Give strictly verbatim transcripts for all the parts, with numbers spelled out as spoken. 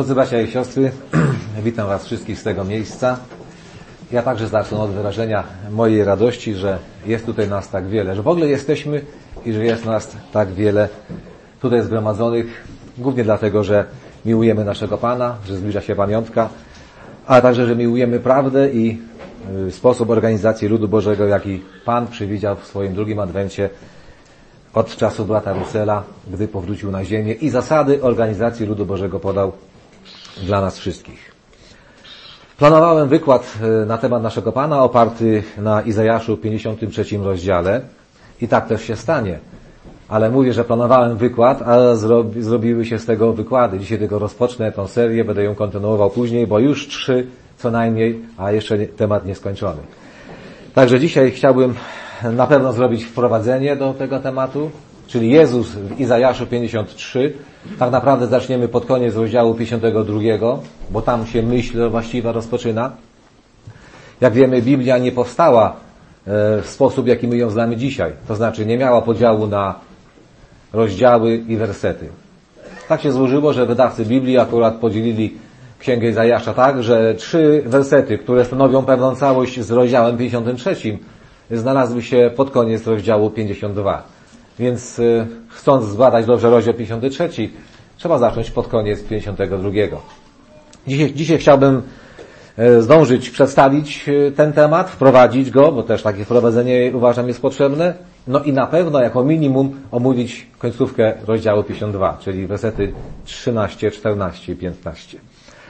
Drodzy bracia i siostry, witam Was wszystkich z tego miejsca. Ja także zacznę od wyrażenia mojej radości, że jest tutaj nas tak wiele, że w ogóle jesteśmy i że jest nas tak wiele tutaj zgromadzonych, głównie dlatego, że miłujemy naszego Pana, że zbliża się pamiątka, a także, że miłujemy prawdę i sposób organizacji ludu Bożego, jaki Pan przewidział w swoim drugim adwencie od czasu brata Russella, gdy powrócił na ziemię i zasady organizacji ludu Bożego podał dla nas wszystkich. Planowałem wykład na temat naszego Pana oparty na Izajaszu pięćdziesiątym trzecim rozdziale i tak też się stanie. Ale mówię, że planowałem wykład, a zrobi, zrobiły się z tego wykłady. Dzisiaj tylko rozpocznę tę serię, będę ją kontynuował później, bo już trzy co najmniej, a jeszcze temat nieskończony. Także dzisiaj chciałbym na pewno zrobić wprowadzenie do tego tematu, czyli Jezus w Izajaszu pięćdziesiątym trzecim. Tak naprawdę zaczniemy pod koniec rozdziału pięćdziesiątego drugiego, bo tam się myśl właściwa rozpoczyna. Jak wiemy, Biblia nie powstała w sposób, jaki my ją znamy dzisiaj. To znaczy nie miała podziału na rozdziały i wersety. Tak się złożyło, że wydawcy Biblii akurat podzielili Księgę Izajasza tak, że trzy wersety, które stanowią pewną całość z rozdziałem pięćdziesiątym trzecim, znalazły się pod koniec rozdziału pięćdziesiątego drugiego. Więc chcąc zbadać dobrze rozdział pięćdziesiąty trzeci, trzeba zacząć pod koniec pięćdziesiątego drugiego. Dzisiaj, dzisiaj chciałbym zdążyć przedstawić ten temat, wprowadzić go, bo też takie wprowadzenie uważam jest potrzebne. No i na pewno jako minimum omówić końcówkę rozdziału pięćdziesiątego drugiego, czyli wersety trzynaście, czternaście i piętnaście.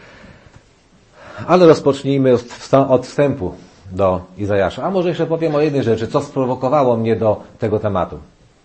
Ale rozpocznijmy od wstępu do Izajasza. A może jeszcze powiem o jednej rzeczy, co sprowokowało mnie do tego tematu.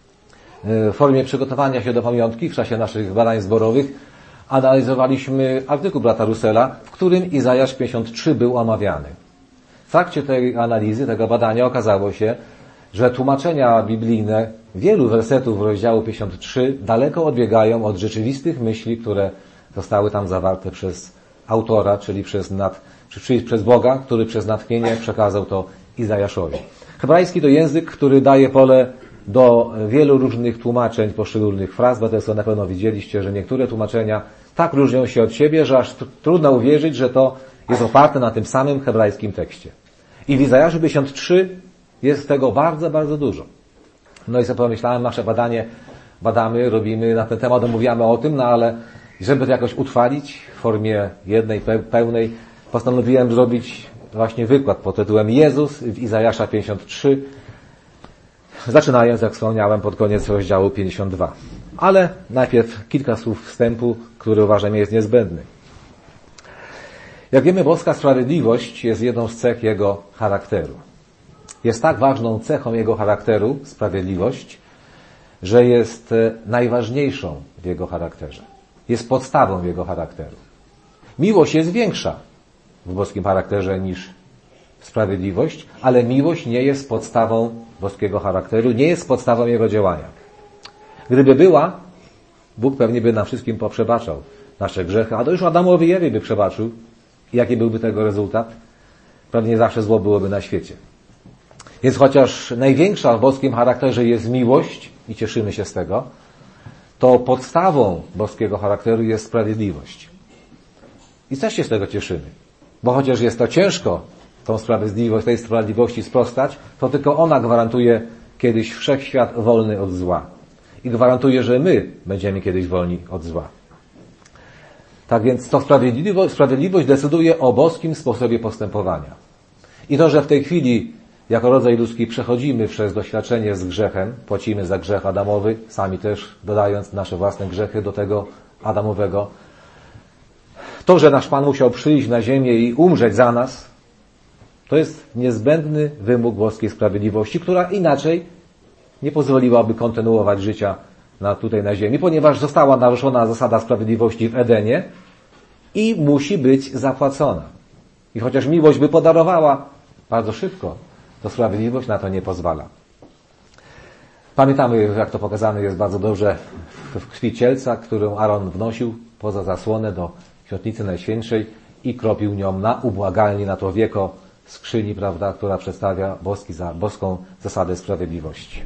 W formie przygotowania się do pamiątki w czasie naszych badań zborowych analizowaliśmy artykuł brata Russella, w którym Izajasz pięćdziesiąty trzeci był omawiany. W trakcie tej analizy, tego badania okazało się, że tłumaczenia biblijne wielu wersetów rozdziału pięćdziesiątego trzeciego daleko odbiegają od rzeczywistych myśli, które zostały tam zawarte przez autora, czyli przez, nad, czyli przez Boga, który przez natchnienie przekazał to Izajaszowi. Hebrajski to język, który daje pole do wielu różnych tłumaczeń poszczególnych fraz, bo to na pewno widzieliście, że niektóre tłumaczenia tak różnią się od siebie, że aż trudno uwierzyć, że to jest oparte na tym samym hebrajskim tekście. I w Izajaszu pięćdziesiątym trzecim jest tego bardzo, bardzo dużo. No i sobie pomyślałem, nasze badanie badamy, robimy na ten temat, omówiamy o tym, no ale żeby to jakoś utrwalić w formie jednej, pełnej, postanowiłem zrobić właśnie wykład pod tytułem Jezus w Izajasza pięćdziesiątym trzecim, zaczynając, jak wspomniałem, pod koniec rozdziału pięćdziesiątego drugiego. Ale najpierw kilka słów wstępu, który uważam jest niezbędny. Jak wiemy, boska sprawiedliwość jest jedną z cech Jego charakteru. Jest tak ważną cechą Jego charakteru, sprawiedliwość, że jest najważniejszą w Jego charakterze. Jest podstawą Jego charakteru. Miłość jest większa w boskim charakterze niż sprawiedliwość, ale miłość nie jest podstawą boskiego charakteru, nie jest podstawą Jego działania. Gdyby była, Bóg pewnie by nam wszystkim poprzebaczał nasze grzechy, a to już Adamowi i Ewie by przebaczył. I jaki byłby tego rezultat? Pewnie zawsze zło byłoby na świecie. Więc chociaż największa w boskim charakterze jest miłość i cieszymy się z tego, to podstawą boskiego charakteru jest sprawiedliwość. I też się z tego cieszymy. Bo chociaż jest to ciężko, tą sprawiedliwość, tej sprawiedliwości sprostać, to tylko ona gwarantuje kiedyś wszechświat wolny od zła. I gwarantuje, że my będziemy kiedyś wolni od zła. Tak więc to sprawiedliwość, sprawiedliwość decyduje o boskim sposobie postępowania. I to, że w tej chwili jako rodzaj ludzki przechodzimy przez doświadczenie z grzechem, płacimy za grzech Adamowy, sami też dodając nasze własne grzechy do tego Adamowego. To, że nasz Pan musiał przyjść na ziemię i umrzeć za nas, to jest niezbędny wymóg boskiej sprawiedliwości, która inaczej nie pozwoliłaby kontynuować życia na, tutaj na ziemi, ponieważ została naruszona zasada sprawiedliwości w Edenie i musi być zapłacona. I chociaż miłość by podarowała bardzo szybko, to sprawiedliwość na to nie pozwala. Pamiętamy, jak to pokazane jest bardzo dobrze w krwi cielca, którą Aaron wnosił poza zasłonę do Świętnicy Najświętszej i kropił nią na ubłagalnie, na to wieko skrzyni, prawda, która przedstawia boski, boską zasadę sprawiedliwości.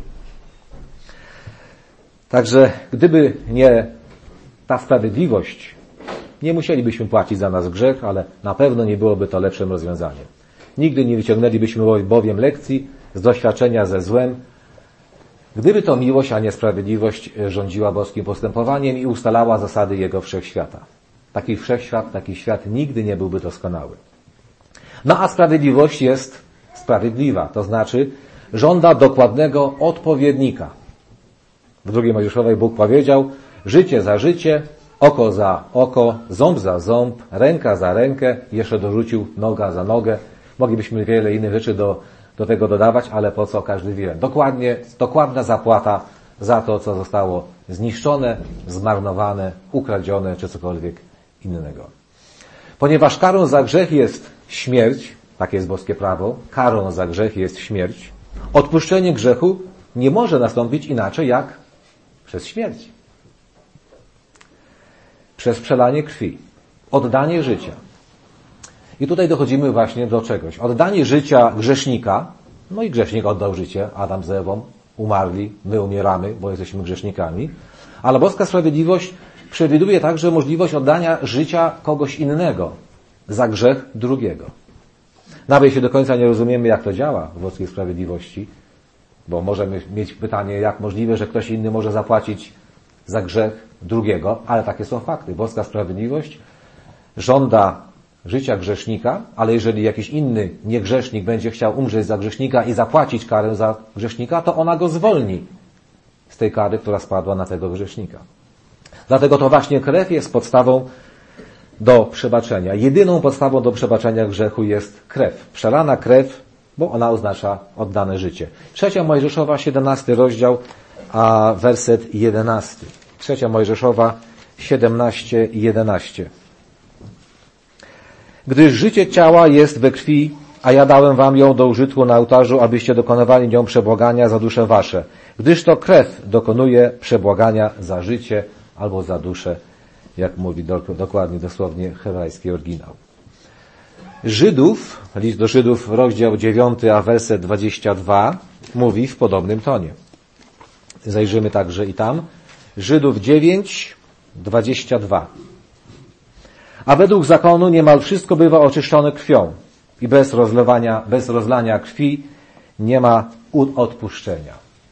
Także gdyby nie ta sprawiedliwość, Nie musielibyśmy płacić za nas grzech, ale na pewno nie byłoby to lepszym rozwiązaniem. Nigdy nie wyciągnęlibyśmy bowiem lekcji z doświadczenia ze złem, gdyby to miłość, a nie sprawiedliwość rządziła boskim postępowaniem i ustalała zasady jego wszechświata. Taki wszechświat, taki świat nigdy nie byłby doskonały. No a sprawiedliwość jest sprawiedliwa, to znaczy żąda dokładnego odpowiednika. W drugiej Mojżeszowej Bóg powiedział: życie za życie, oko za oko, ząb za ząb, ręka za rękę, jeszcze dorzucił noga za nogę. Moglibyśmy wiele innych rzeczy do, do tego dodawać, ale po co, każdy wie. Dokładnie, dokładna zapłata za to, co zostało zniszczone, zmarnowane, ukradzione, czy cokolwiek innego. Ponieważ karą za grzech jest śmierć, takie jest boskie prawo, karą za grzech jest śmierć, odpuszczenie grzechu nie może nastąpić inaczej jak przez śmierć. Przez przelanie krwi. Oddanie życia. I tutaj dochodzimy właśnie do czegoś. Oddanie życia grzesznika, no i grzesznik oddał życie, Adam z Ewą, umarli, my umieramy, bo jesteśmy grzesznikami, ale boska sprawiedliwość przewiduje także możliwość oddania życia kogoś innego za grzech drugiego. Nawet jeśli do końca nie rozumiemy, jak to działa w boskiej sprawiedliwości, bo możemy mieć pytanie, jak możliwe, że ktoś inny może zapłacić za grzech drugiego, ale takie są fakty. Boska sprawiedliwość żąda życia grzesznika, ale jeżeli jakiś inny niegrzesznik będzie chciał umrzeć za grzesznika i zapłacić karę za grzesznika, to ona go zwolni z tej kary, która spadła na tego grzesznika. Dlatego to właśnie krew jest podstawą do przebaczenia. Jedyną podstawą do przebaczenia grzechu jest krew. Przelana krew, bo ona oznacza oddane życie. Trzecia Mojżeszowa, siedemnasty rozdział, a werset jedenasty. Trzecia Mojżeszowa, siedemnaście i jedenaście. Gdyż życie ciała jest we krwi, a ja dałem wam ją do użytku na ołtarzu, abyście dokonywali nią przebłagania za dusze wasze. Gdyż to krew dokonuje przebłagania za życie albo za duszę, jak mówi dokładnie, dosłownie hebrajski oryginał. Żydów, list do Żydów, rozdział dziewiąty, a werset dwadzieścia dwa, mówi w podobnym tonie. Zajrzymy także i tam. Żydów dziewięć, dwadzieścia dwa. A według zakonu niemal wszystko bywa oczyszczone krwią i bez rozlewania, bez rozlania krwi nie ma odpuszczenia.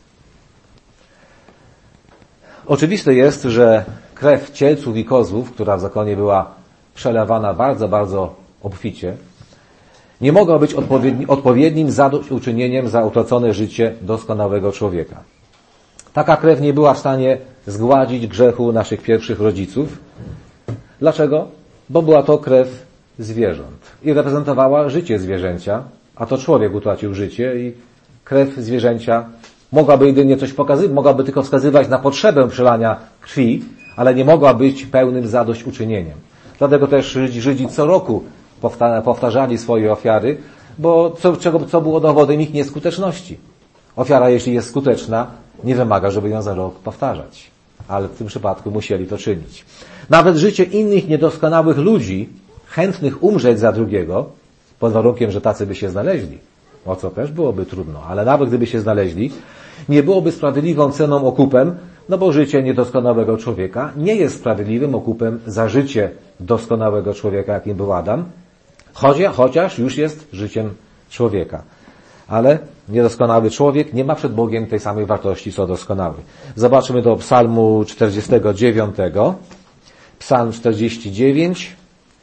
Oczywiste jest, że krew cielców i kozłów, która w zakonie była przelewana bardzo, bardzo obficie, nie mogła być odpowiedni, odpowiednim zadośćuczynieniem za utracone życie doskonałego człowieka. Taka krew nie była w stanie zgładzić grzechu naszych pierwszych rodziców. Dlaczego? Bo była to krew zwierząt i reprezentowała życie zwierzęcia, a to człowiek utracił życie i krew zwierzęcia mogłaby jedynie coś pokazywać, mogłaby tylko wskazywać na potrzebę przelania krwi, ale nie mogła być pełnym zadośćuczynieniem. Dlatego też Żydzi, Żydzi co roku powtarzali swoje ofiary, bo co, czego, co było dowodem ich nieskuteczności. Ofiara, jeśli jest skuteczna, nie wymaga, żeby ją za rok powtarzać. Ale w tym przypadku musieli to czynić. Nawet życie innych niedoskonałych ludzi, chętnych umrzeć za drugiego, pod warunkiem, że tacy by się znaleźli, o co też byłoby trudno, ale nawet gdyby się znaleźli, nie byłoby sprawiedliwą ceną okupem, no bo życie niedoskonałego człowieka nie jest sprawiedliwym okupem za życie doskonałego człowieka, jakim był Adam, chociaż już jest życiem człowieka. Ale niedoskonały człowiek nie ma przed Bogiem tej samej wartości, co doskonały. Zobaczmy do Psalmu czterdziestego dziewiątego. Psalm czterdzieści dziewięć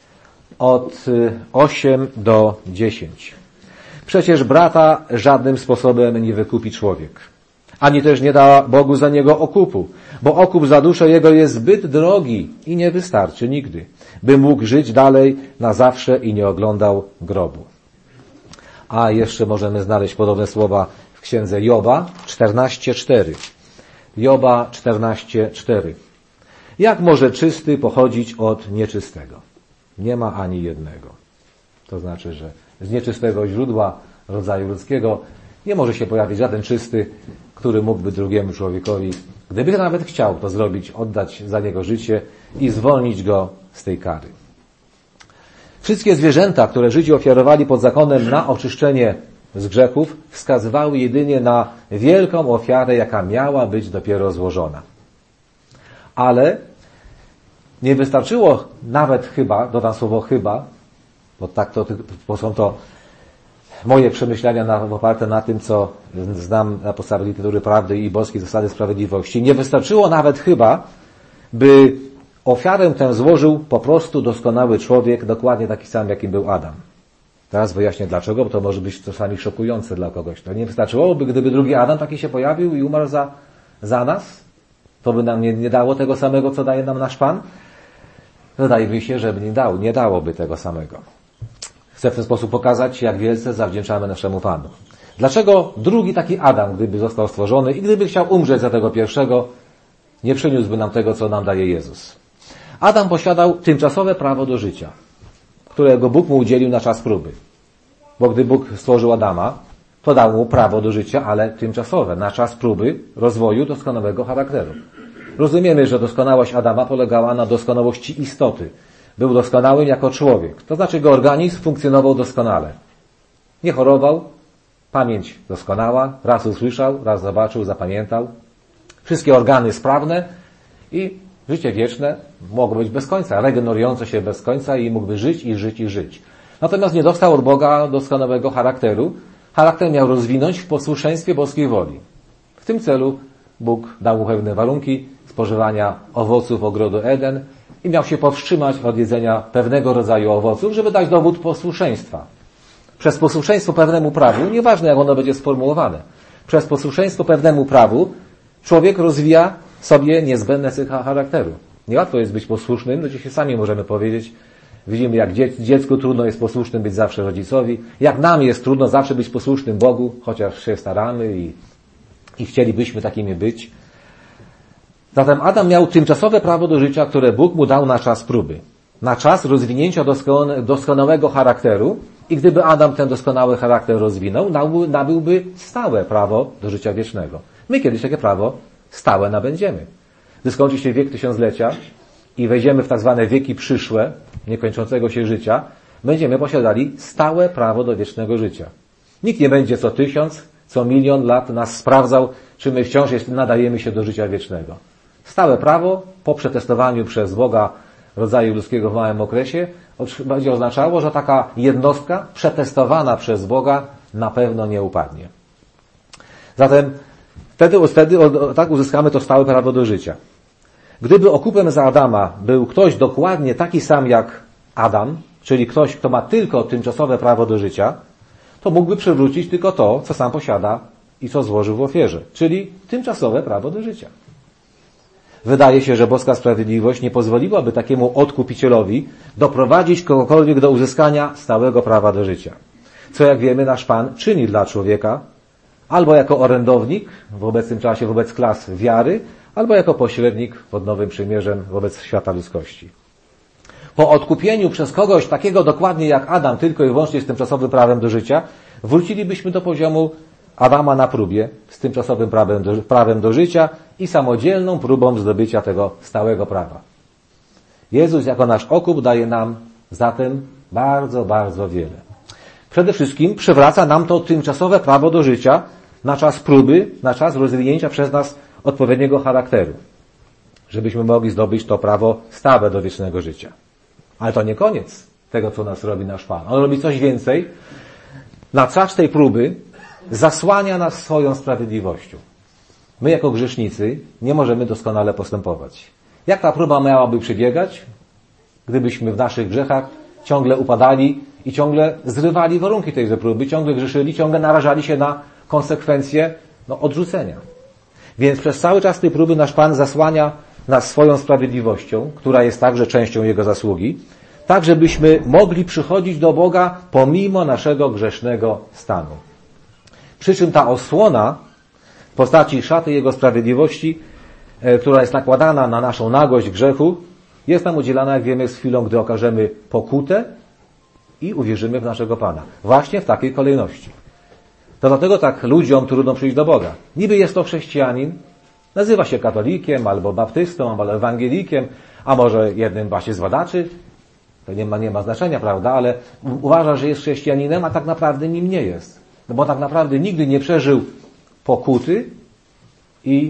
od osiem do dziesięć. Przecież brata żadnym sposobem nie wykupi człowiek, ani też nie da Bogu za niego okupu, bo okup za duszę jego jest zbyt drogi i nie wystarczy nigdy, by mógł żyć dalej na zawsze i nie oglądał grobu. A jeszcze możemy znaleźć podobne słowa w księdze Joba czternaście cztery. Joba czternaście cztery. Jak może czysty pochodzić od nieczystego? Nie ma ani jednego. To znaczy, że z nieczystego źródła rodzaju ludzkiego nie może się pojawić żaden czysty, który mógłby drugiemu człowiekowi, gdyby nawet chciał to zrobić, oddać za niego życie i zwolnić go z tej kary. Wszystkie zwierzęta, które Żydzi ofiarowali pod zakonem na oczyszczenie z grzechów, wskazywały jedynie na wielką ofiarę, jaka miała być dopiero złożona. Ale Nie wystarczyło nawet chyba, dodam słowo chyba, bo tak to, bo są to moje przemyślenia na, oparte na tym, co znam na podstawie literatury prawdy i boskiej zasady sprawiedliwości. Nie wystarczyło nawet chyba, by ofiarę tę złożył po prostu doskonały człowiek, dokładnie taki sam, jakim był Adam. Teraz wyjaśnię dlaczego, bo to może być czasami szokujące dla kogoś. To nie wystarczyłoby, gdyby drugi Adam taki się pojawił i umarł za, za nas? To by nam nie, nie dało tego samego, co daje nam nasz Pan? Wydaje mi się, że nie dało, nie dałoby tego samego. Chcę w ten sposób pokazać, jak wielce zawdzięczamy naszemu Panu. Dlaczego drugi taki Adam, gdyby został stworzony i gdyby chciał umrzeć za tego pierwszego, nie przyniósłby nam tego, co nam daje Jezus? Adam posiadał tymczasowe prawo do życia, którego Bóg mu udzielił na czas próby. Bo gdy Bóg stworzył Adama, to dał mu prawo do życia, ale tymczasowe, na czas próby rozwoju doskonałego charakteru. Rozumiemy, że doskonałość Adama polegała na doskonałości istoty. Był doskonałym jako człowiek. To znaczy, jego organizm funkcjonował doskonale. Nie chorował, pamięć doskonała, raz usłyszał, raz zobaczył, zapamiętał. Wszystkie organy sprawne i życie wieczne mogło być bez końca, regenerujące się bez końca i mógłby żyć i żyć i żyć. Natomiast nie dostał od Boga doskonałego charakteru. Charakter miał rozwinąć w posłuszeństwie boskiej woli. W tym celu Bóg dał mu pewne warunki spożywania owoców ogrodu Eden i miał się powstrzymać od jedzenia pewnego rodzaju owoców, żeby dać dowód posłuszeństwa. Przez posłuszeństwo pewnemu prawu, nieważne jak ono będzie sformułowane, przez posłuszeństwo pewnemu prawu człowiek rozwija sobie niezbędne cechy charakteru. Niełatwo jest być posłusznym, no dzisiaj sami możemy powiedzieć, widzimy jak dziecku trudno jest posłusznym być zawsze rodzicowi, jak nam jest trudno zawsze być posłusznym Bogu, chociaż się staramy i, i chcielibyśmy takimi być. Zatem Adam miał tymczasowe prawo do życia, które Bóg mu dał na czas próby. Na czas rozwinięcia doskonałego charakteru i gdyby Adam ten doskonały charakter rozwinął, nabyłby stałe prawo do życia wiecznego. My kiedyś takie prawo stałe nabędziemy. Gdy skończy się wiek tysiąclecia i wejdziemy w tak zwane wieki przyszłe, niekończącego się życia, będziemy posiadali stałe prawo do wiecznego życia. Nikt nie będzie co tysiąc, co milion lat nas sprawdzał, czy my wciąż jest, nadajemy się do życia wiecznego. Stałe prawo po przetestowaniu przez Boga rodzaju ludzkiego w małym okresie będzie oznaczało, że taka jednostka przetestowana przez Boga na pewno nie upadnie. Zatem wtedy, wtedy tak uzyskamy to stałe prawo do życia. Gdyby okupem za Adama był ktoś dokładnie taki sam jak Adam, czyli ktoś, kto ma tylko tymczasowe prawo do życia, to mógłby przywrócić tylko to, co sam posiada i co złożył w ofierze, czyli tymczasowe prawo do życia. Wydaje się, że boska sprawiedliwość nie pozwoliłaby takiemu odkupicielowi doprowadzić kogokolwiek do uzyskania stałego prawa do życia. Co jak wiemy nasz Pan czyni dla człowieka, albo jako orędownik w obecnym czasie wobec klas wiary, albo jako pośrednik pod Nowym Przymierzem wobec świata ludzkości. Po odkupieniu przez kogoś takiego dokładnie jak Adam, tylko i wyłącznie z tymczasowym prawem do życia, wrócilibyśmy do poziomu Adama na próbie, z tymczasowym prawem do, prawem do życia i samodzielną próbą zdobycia tego stałego prawa. Jezus jako nasz okup daje nam zatem bardzo, bardzo wiele. Przede wszystkim przywraca nam to tymczasowe prawo do życia na czas próby, na czas rozwinięcia przez nas odpowiedniego charakteru, żebyśmy mogli zdobyć to prawo stałe do wiecznego życia. Ale to nie koniec tego, co nas robi nasz Pan. On robi coś więcej. Na czas tej próby zasłania nas swoją sprawiedliwością. My jako grzesznicy nie możemy doskonale postępować. Jak ta próba miałaby przebiegać, gdybyśmy w naszych grzechach ciągle upadali i ciągle zrywali warunki tejże próby, ciągle grzeszyli, ciągle narażali się na konsekwencje no, odrzucenia. Więc przez cały czas tej próby nasz Pan zasłania nas swoją sprawiedliwością, która jest także częścią Jego zasługi, tak żebyśmy mogli przychodzić do Boga pomimo naszego grzesznego stanu. Przy czym ta osłona w postaci szaty Jego sprawiedliwości, e, która jest nakładana na naszą nagość grzechu, jest nam udzielana, jak wiemy, z chwilą, gdy okażemy pokutę i uwierzymy w naszego Pana. Właśnie w takiej kolejności. To dlatego tak ludziom trudno przyjść do Boga. Niby jest to chrześcijanin, nazywa się katolikiem, albo baptystą, albo ewangelikiem, a może jednym właśnie z badaczy. To nie ma, nie ma znaczenia, prawda? Ale uważa, że jest chrześcijaninem, a tak naprawdę nim nie jest. No bo tak naprawdę nigdy nie przeżył pokuty i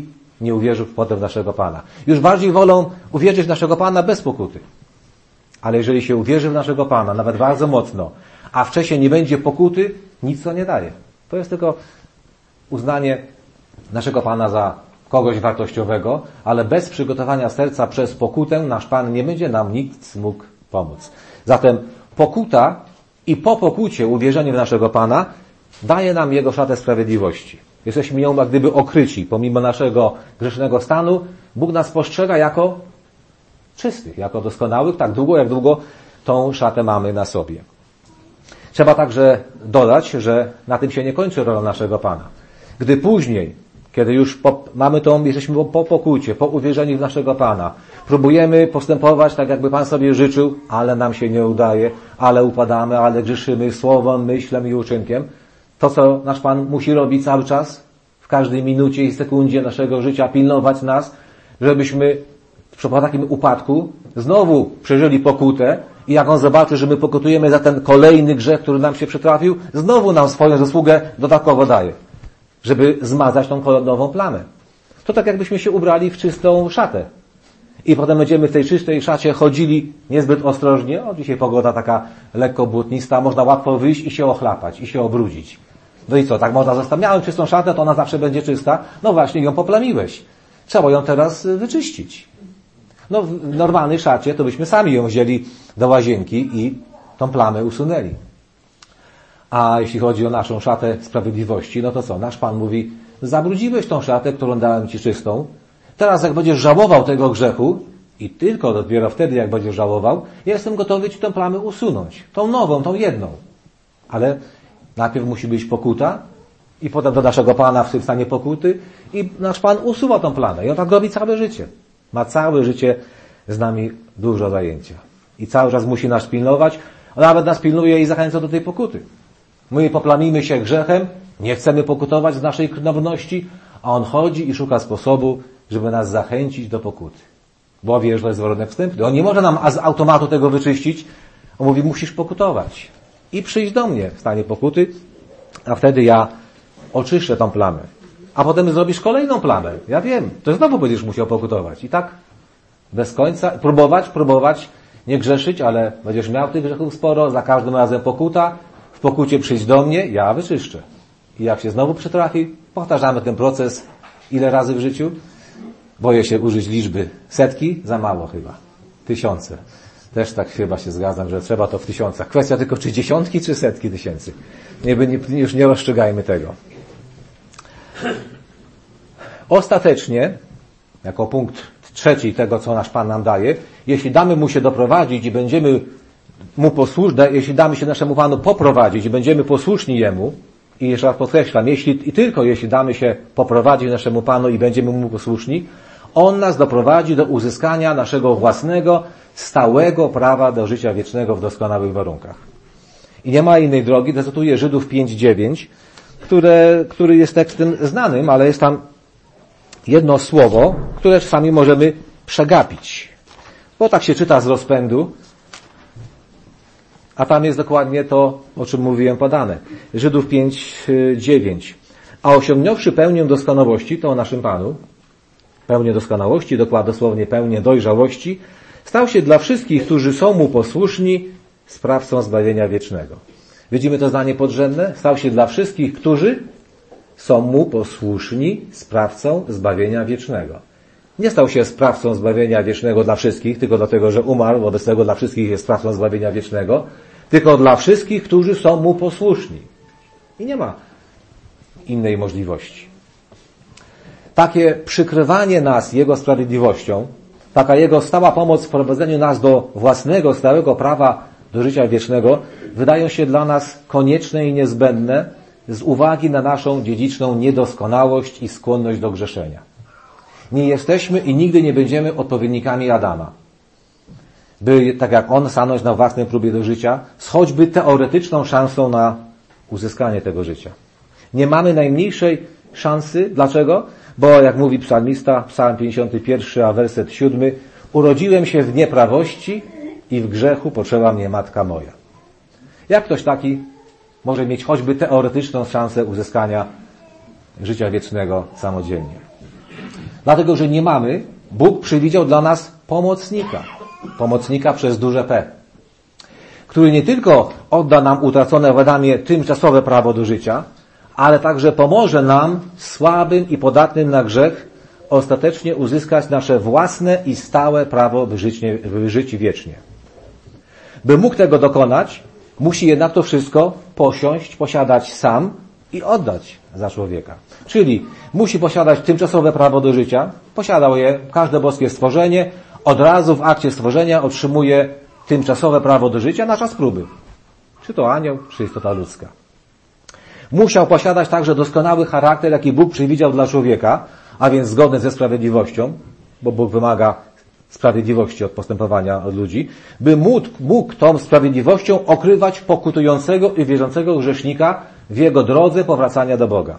nie uwierzył potem w naszego Pana. Już bardziej wolą uwierzyć w naszego Pana bez pokuty. Ale jeżeli się uwierzy w naszego Pana, nawet bardzo mocno, a wcześniej nie będzie pokuty, nic to nie daje. To jest tylko uznanie naszego Pana za kogoś wartościowego, ale bez przygotowania serca przez pokutę nasz Pan nie będzie nam nic mógł pomóc. Zatem pokuta i po pokucie uwierzenie w naszego Pana daje nam Jego szatę sprawiedliwości. Jesteśmy ją jak gdyby okryci. Pomimo naszego grzesznego stanu, Bóg nas postrzega jako czystych, jako doskonałych, tak długo, jak długo tą szatę mamy na sobie. Trzeba także dodać, że na tym się nie kończy rola naszego Pana. Gdy później, kiedy już po, mamy tą, jesteśmy po pokucie, po uwierzeniu w naszego Pana, próbujemy postępować tak, jakby Pan sobie życzył, ale nam się nie udaje, ale upadamy, ale grzeszymy słowem, myślem i uczynkiem, to co nasz Pan musi robić cały czas, w każdej minucie i sekundzie naszego życia, pilnować nas, żebyśmy po takim upadku znowu przeżyli pokutę i jak On zobaczy, że my pokutujemy za ten kolejny grzech, który nam się przytrafił, znowu nam swoją zasługę dodatkowo daje, żeby zmazać tą nową plamę. To tak jakbyśmy się ubrali w czystą szatę i potem będziemy w tej czystej szacie chodzili niezbyt ostrożnie. O, dzisiaj pogoda taka lekko błotnista, można łatwo wyjść i się ochlapać, i się ubrudzić. No i co, tak można zostawić? Miałem czystą szatę, to ona zawsze będzie czysta. No właśnie, ją poplamiłeś. Trzeba ją teraz wyczyścić. No w normalnej szacie to byśmy sami ją wzięli do łazienki i tą plamę usunęli. A jeśli chodzi o naszą szatę sprawiedliwości, no to co? Nasz Pan mówi, zabrudziłeś tą szatę, którą dałem Ci czystą. Teraz jak będziesz żałował tego grzechu i tylko dopiero wtedy jak będziesz żałował, ja jestem gotowy Ci tę plamę usunąć. Tą nową, tą jedną. Ale najpierw musi być pokuta i potem do naszego Pana w tym stanie pokuty i nasz Pan usuwa tą plamę. I On tak robi całe życie. Ma całe życie z nami dużo zajęcia. I cały czas musi nas pilnować. On nawet nas pilnuje i zachęca do tej pokuty. My poplamimy się grzechem, nie chcemy pokutować z naszej krnowności, a On chodzi i szuka sposobu, żeby nas zachęcić do pokuty. Bo wie, że to jest warunek wstępny. On nie może nam z automatu tego wyczyścić. On mówi, musisz pokutować. I przyjść do mnie w stanie pokuty, a wtedy ja oczyszczę tą plamę. A potem zrobisz kolejną plamę. Ja wiem, to znowu będziesz musiał pokutować. I tak bez końca próbować, próbować, nie grzeszyć, ale będziesz miał tych grzechów sporo, za każdym razem pokuta, w pokucie przyjść do mnie, ja wyczyszczę. I jak się znowu przytrafi, powtarzamy ten proces ile razy w życiu? Boję się użyć liczby setki, za mało chyba. Tysiące. Też tak chyba się zgadzam, że trzeba to w tysiącach. Kwestia tylko czy dziesiątki, czy setki tysięcy. Nie, nie, już nie rozstrzygajmy tego. Ostatecznie, jako punkt trzeci tego, co nasz Pan nam daje, jeśli damy Mu się doprowadzić i będziemy Mu posłuszni, jeśli damy się naszemu Panu poprowadzić i będziemy posłuszni Jemu, i jeszcze raz podkreślam, jeśli, i tylko jeśli damy się poprowadzić naszemu Panu i będziemy Mu posłuszni, On nas doprowadzi do uzyskania naszego własnego, stałego prawa do życia wiecznego w doskonałych warunkach. I nie ma innej drogi, zacytuję Żydów pięć dziewięć, które, który jest tekstem znanym, ale jest tam jedno słowo, które czasami możemy przegapić. Bo tak się czyta z rozpędu, a tam jest dokładnie to, o czym mówiłem podane. Żydów pięć dziewięć. A osiągnąwszy pełnię doskonałości, to o naszym Panu, pełnię doskonałości, dokładnie dosłownie pełnię dojrzałości, stał się dla wszystkich, którzy są Mu posłuszni, sprawcą zbawienia wiecznego. Widzimy to zdanie podrzędne? Stał się dla wszystkich, którzy są Mu posłuszni, sprawcą zbawienia wiecznego. Nie stał się sprawcą zbawienia wiecznego dla wszystkich, tylko dlatego, że umarł, wobec tego dla wszystkich jest sprawcą zbawienia wiecznego, tylko dla wszystkich, którzy są Mu posłuszni. I nie ma innej możliwości. Takie przykrywanie nas Jego sprawiedliwością, taka Jego stała pomoc w prowadzeniu nas do własnego, stałego prawa do życia wiecznego, wydają się dla nas konieczne i niezbędne z uwagi na naszą dziedziczną niedoskonałość i skłonność do grzeszenia. Nie jesteśmy i nigdy nie będziemy odpowiednikami Adama, by, tak jak on, stanąć na własnej próbie do życia, z choćby teoretyczną szansą na uzyskanie tego życia. Nie mamy najmniejszej szansy. Dlaczego? Bo, jak mówi psalmista, psalm pięćdziesiąty pierwszy, a werset siódmy, urodziłem się w nieprawości i w grzechu poczęła mnie matka moja. Jak ktoś taki może mieć choćby teoretyczną szansę uzyskania życia wiecznego samodzielnie? Dlatego, że nie mamy, Bóg przewidział dla nas pomocnika. Pomocnika przez duże P. Który nie tylko odda nam utracone w Adamie tymczasowe prawo do życia, ale także pomoże nam, słabym i podatnym na grzech, ostatecznie uzyskać nasze własne i stałe prawo by żyć, by żyć wiecznie. By mógł tego dokonać, musi jednak to wszystko posiąść, posiadać sam i oddać za człowieka. Czyli musi posiadać tymczasowe prawo do życia, posiadał je każde boskie stworzenie, od razu w akcie stworzenia otrzymuje tymczasowe prawo do życia na czas próby. Czy to anioł, czy istota ludzka. Musiał posiadać także doskonały charakter, jaki Bóg przewidział dla człowieka, a więc zgodny ze sprawiedliwością, bo Bóg wymaga sprawiedliwości od postępowania od ludzi, by mógł, mógł tą sprawiedliwością okrywać pokutującego i wierzącego grzesznika w jego drodze powracania do Boga.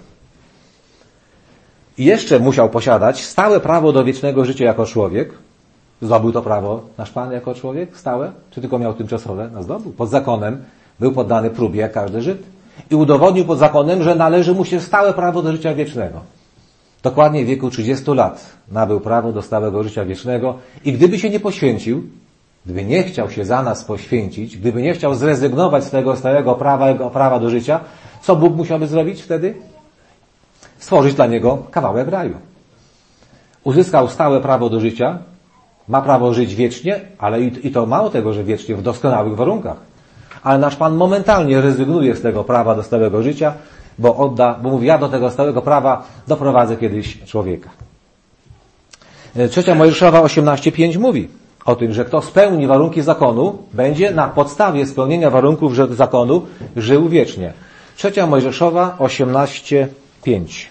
I jeszcze musiał posiadać stałe prawo do wiecznego życia jako człowiek. Zdobył to prawo nasz Pan jako człowiek stałe? Czy tylko miał tymczasowe? No zdobył. Pod zakonem był poddany próbie jak każdy Żyd. I udowodnił pod zakonem, że należy mu się stałe prawo do życia wiecznego. Dokładnie w wieku trzydziestu lat nabył prawo do stałego życia wiecznego i gdyby się nie poświęcił, gdyby nie chciał się za nas poświęcić, gdyby nie chciał zrezygnować z tego stałego prawa, jego prawa do życia, co Bóg musiałby zrobić wtedy? Stworzyć dla niego kawałek raju. Uzyskał stałe prawo do życia, ma prawo żyć wiecznie, ale i to mało tego, że wiecznie w doskonałych warunkach. Ale nasz Pan momentalnie rezygnuje z tego prawa do stałego życia, bo odda, bo mówi, ja do tego stałego prawa doprowadzę kiedyś człowieka. Trzecia Mojżeszowa osiemnaście pięć mówi o tym, że kto spełni warunki zakonu, będzie na podstawie spełnienia warunków zakonu żył wiecznie. Trzecia Mojżeszowa osiemnaście pięć.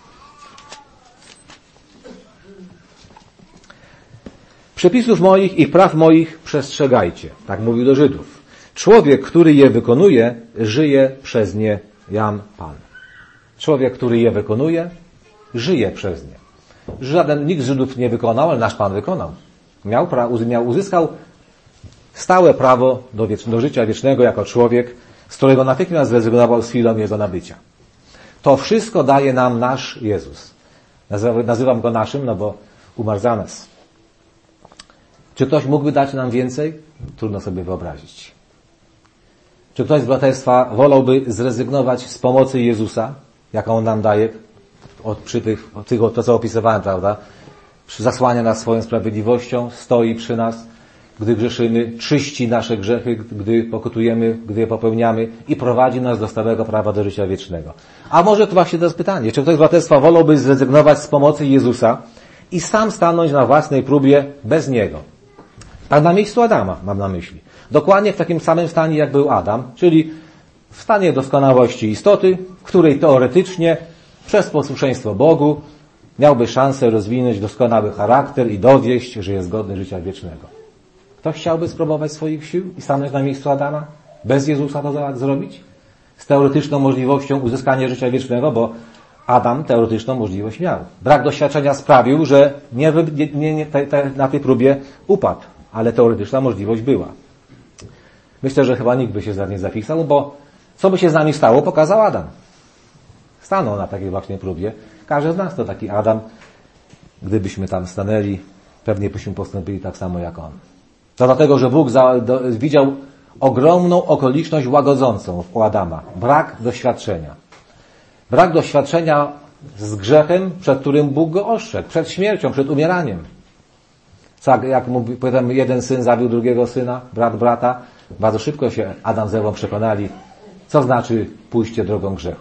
Przepisów moich i praw moich przestrzegajcie. Tak mówił do Żydów. Człowiek, który je wykonuje, żyje przez nie, jam Pan. Człowiek, który je wykonuje, żyje przez nie. Żaden, nikt z Żydów nie wykonał, ale nasz Pan wykonał. Miał, miał, uzyskał stałe prawo do, wiecz, do życia wiecznego jako człowiek, z którego natychmiast zrezygnował z chwilą jego nabycia. To wszystko daje nam nasz Jezus. Nazywam go naszym, no bo umarł za nas. Czy ktoś mógłby dać nam więcej? Trudno sobie wyobrazić. Czy ktoś z braterstwa wolałby zrezygnować z pomocy Jezusa, jaką On nam daje, od, przy tych, tych, to co opisywałem, prawda? Zasłania nas swoją sprawiedliwością, stoi przy nas, gdy grzeszymy, czyści nasze grzechy, gdy pokutujemy, gdy je popełniamy i prowadzi nas do stałego prawa do życia wiecznego. A może to właśnie to jest pytanie, czy ktoś z braterstwa wolałby zrezygnować z pomocy Jezusa i sam stanąć na własnej próbie bez Niego? Tak na miejscu Adama mam na myśli. Dokładnie w takim samym stanie, jak był Adam, czyli w stanie doskonałości istoty, w której teoretycznie przez posłuszeństwo Bogu miałby szansę rozwinąć doskonały charakter i dowieść, że jest godny życia wiecznego. Ktoś chciałby spróbować swoich sił i stanąć na miejscu Adama? Bez Jezusa to zrobić? Z teoretyczną możliwością uzyskania życia wiecznego, bo Adam teoretyczną możliwość miał. Brak doświadczenia sprawił, że nie, nie, nie, te, te, na tej próbie upadł, ale teoretyczna możliwość była. Myślę, że chyba nikt by się za nie zapisał, bo co by się z nami stało, pokazał Adam. Stanął na takiej właśnie próbie. Każdy z nas to taki Adam. Gdybyśmy tam stanęli, pewnie byśmy postąpili tak samo jak on. To dlatego, że Bóg za, do, widział ogromną okoliczność łagodzącą u Adama. Brak doświadczenia. Brak doświadczenia z grzechem, przed którym Bóg go ostrzegł. Przed śmiercią, przed umieraniem. Co, jak mówi, powiedzmy, jeden syn zabił drugiego syna, brat brata. Bardzo szybko się Adam z Ewą przekonali, co znaczy pójście drogą grzechu.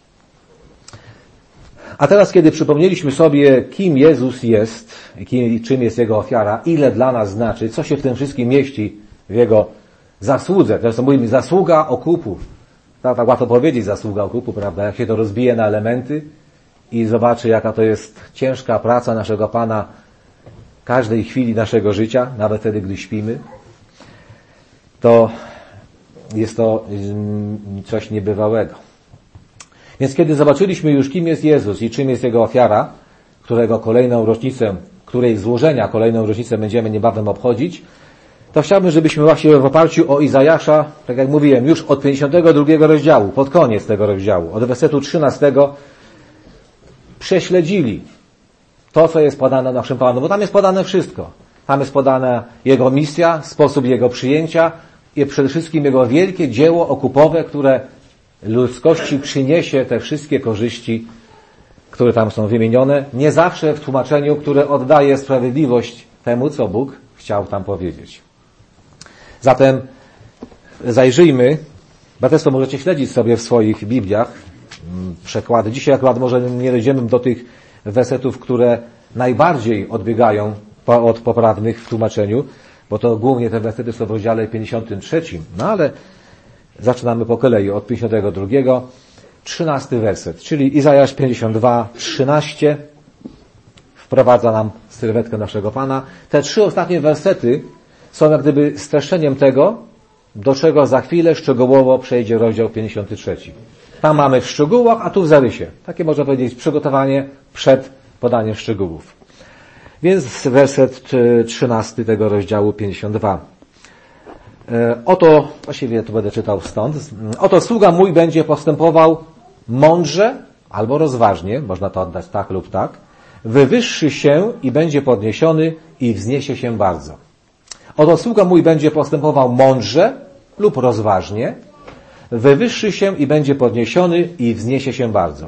A teraz, kiedy przypomnieliśmy sobie, kim Jezus jest, kim, czym jest Jego ofiara, ile dla nas znaczy, co się w tym wszystkim mieści w Jego zasłudze. Teraz mówimy, zasługa okupu. Tak, tak łatwo powiedzieć, zasługa okupu, prawda? Jak się to rozbije na elementy i zobaczy, jaka to jest ciężka praca naszego Pana każdej chwili naszego życia, nawet wtedy, gdy śpimy, to jest to coś niebywałego. Więc kiedy zobaczyliśmy już, kim jest Jezus i czym jest Jego ofiara, którego kolejną rocznicę, której złożenia kolejną rocznicę będziemy niebawem obchodzić, to chciałbym, żebyśmy właśnie w oparciu o Izajasza, tak jak mówiłem, już od pięćdziesiątego drugiego rozdziału, pod koniec tego rozdziału, od wersetu trzynastego, prześledzili to, co jest podane naszym Panu, bo tam jest podane wszystko. Tam jest podana Jego misja, sposób Jego przyjęcia i przede wszystkim Jego wielkie dzieło okupowe, które ludzkości przyniesie te wszystkie korzyści, które tam są wymienione, nie zawsze w tłumaczeniu, które oddaje sprawiedliwość temu, co Bóg chciał tam powiedzieć. Zatem zajrzyjmy, braterstwo możecie śledzić sobie w swoich Bibliach przekłady. Dzisiaj akurat może nie dojdziemy do tych wersetów, które najbardziej odbiegają od poprawnych w tłumaczeniu, bo to głównie te wersety są w rozdziale pięćdziesiątym trzecim. No ale zaczynamy po kolei od pięćdziesiątego drugiego. trzynasty werset, czyli Izajasz pięćdziesiąt dwa, trzynaście wprowadza nam sylwetkę naszego Pana. Te trzy ostatnie wersety są jak gdyby streszczeniem tego, do czego za chwilę szczegółowo przejdzie rozdział pięćdziesiąty trzeci. Tam mamy w szczegółach, a tu w zarysie. Takie można powiedzieć przygotowanie przed podaniem szczegółów. Więc werset trzynasty tego rozdziału pięćdziesiąt dwa. Oto, właściwie to będę czytał stąd, oto sługa mój będzie postępował mądrze albo rozważnie, można to oddać tak lub tak, wywyższy się i będzie podniesiony i wzniesie się bardzo. Oto sługa mój będzie postępował mądrze lub rozważnie, wywyższy się i będzie podniesiony i wzniesie się bardzo.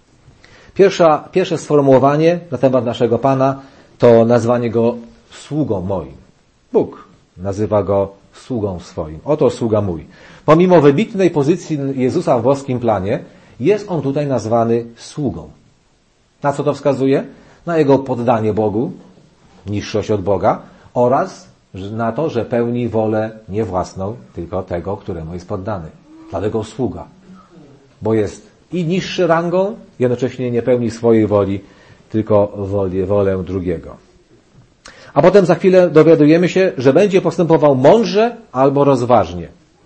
Pierwsza, pierwsze sformułowanie na temat naszego Pana to nazwanie Go sługą moim. Bóg nazywa Go sługą swoim. Oto sługa mój. Pomimo wybitnej pozycji Jezusa w boskim planie, jest On tutaj nazwany sługą. Na co to wskazuje? Na Jego poddanie Bogu, niższość od Boga oraz na to, że pełni wolę nie własną, tylko tego, któremu jest poddany. Dlatego sługa. Bo jest i niższy rangą, jednocześnie nie pełni swojej woli, tylko wolę, wolę drugiego. A potem za chwilę dowiadujemy się, że będzie postępował mądrze albo rozważnie.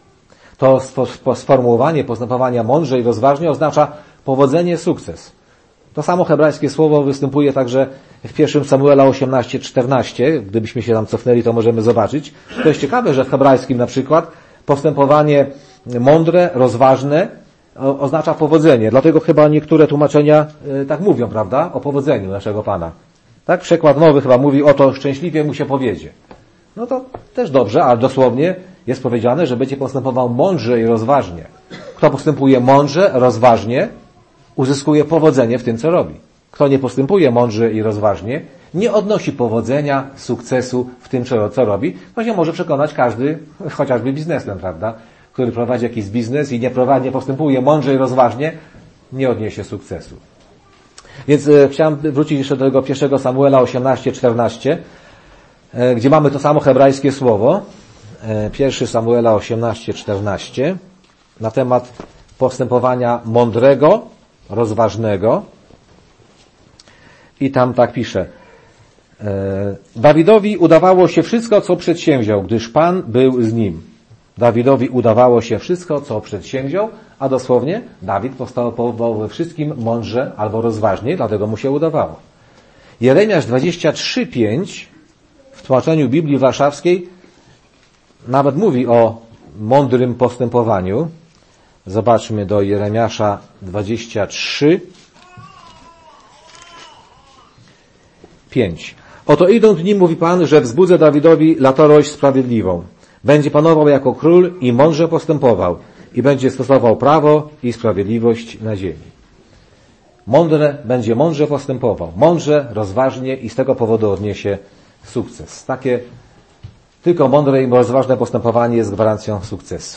To sformułowanie postępowania mądrze i rozważnie oznacza powodzenie, sukces. To samo hebrajskie słowo występuje także w pierwszym Samuela osiemnaście czternaście. Gdybyśmy się tam cofnęli, to możemy zobaczyć. To jest ciekawe, że w hebrajskim na przykład postępowanie mądre, rozważne oznacza powodzenie. Dlatego chyba niektóre tłumaczenia tak mówią, prawda? O powodzeniu naszego Pana. Tak? Przekład nowy chyba mówi, oto szczęśliwie mu się powiedzie. No to też dobrze, ale dosłownie jest powiedziane, że będzie postępował mądrze i rozważnie. Kto postępuje mądrze, rozważnie, uzyskuje powodzenie w tym, co robi. Kto nie postępuje mądrze i rozważnie, nie odnosi powodzenia, sukcesu w tym, co robi. To się może przekonać każdy, chociażby biznesmen, prawda? Który prowadzi jakiś biznes i nie prowadzi, nie postępuje mądrze i rozważnie, nie odniesie sukcesu. Więc e, chciałem wrócić jeszcze do tego pierwszego Samuela osiemnaście czternaście, e, gdzie mamy to samo hebrajskie słowo. E, pierwszy Samuela osiemnaście czternaście na temat postępowania mądrego, rozważnego. I tam tak pisze. E, Dawidowi udawało się wszystko, co przedsięwziął, gdyż Pan był z nim. Dawidowi udawało się wszystko, co przedsięwziął, a dosłownie Dawid postępował we wszystkim mądrze albo rozważnie, dlatego mu się udawało. Jeremiasz dwadzieścia trzy pięć w tłumaczeniu Biblii Warszawskiej nawet mówi o mądrym postępowaniu. Zobaczmy do Jeremiasza dwadzieścia trzy pięć. Oto idą dni, mówi Pan, że wzbudzę Dawidowi latorość sprawiedliwą. Będzie panował jako król i mądrze postępował i będzie stosował prawo i sprawiedliwość na ziemi. Mądre będzie mądrze postępował, mądrze, rozważnie i z tego powodu odniesie sukces. Takie tylko mądre i rozważne postępowanie jest gwarancją sukcesu.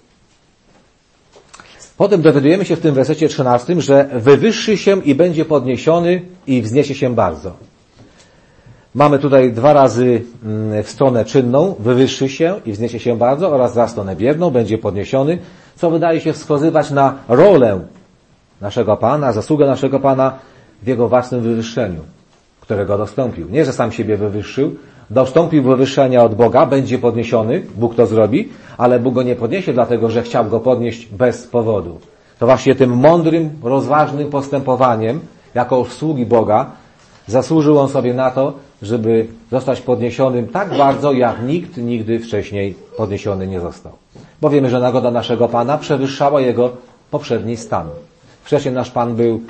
Potem dowiadujemy się w tym wersecie trzynastym, że wywyższy się i będzie podniesiony i wzniesie się bardzo. Mamy tutaj dwa razy w stronę czynną, wywyższy się i wzniesie się bardzo, oraz za stronę bierną, będzie podniesiony, co wydaje się wskazywać na rolę naszego Pana, zasługę naszego Pana w Jego własnym wywyższeniu, którego dostąpił. Nie, że sam siebie wywyższył, dostąpił wywyższenia od Boga, będzie podniesiony, Bóg to zrobi, ale Bóg go nie podniesie dlatego, że chciał go podnieść bez powodu. To właśnie tym mądrym, rozważnym postępowaniem, jako sługi Boga, zasłużył on sobie na to, żeby zostać podniesionym tak bardzo, jak nikt nigdy wcześniej podniesiony nie został. Bo wiemy, że nagroda naszego Pana przewyższała jego poprzedni stan. Wcześniej nasz Pan był